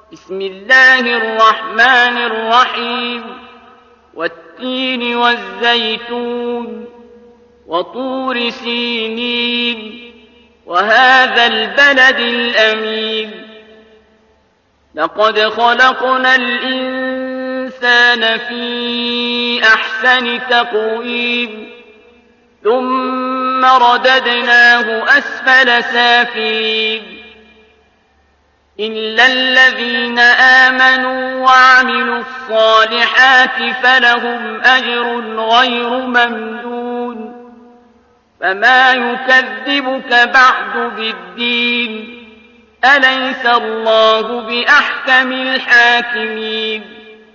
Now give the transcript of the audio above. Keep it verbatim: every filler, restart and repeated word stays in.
بسم الله الرحمن الرحيم والتين والزيتون وطور سينين وهذا البلد الأمين لقد خلقنا الإنسان في أحسن تقويم ثم رددناه أسفل سافلين إلا الذين آمنوا وعملوا الصالحات فلهم أجر غير ممنون فما يكذبك بعد بالدين أليس الله بأحكم الحاكمين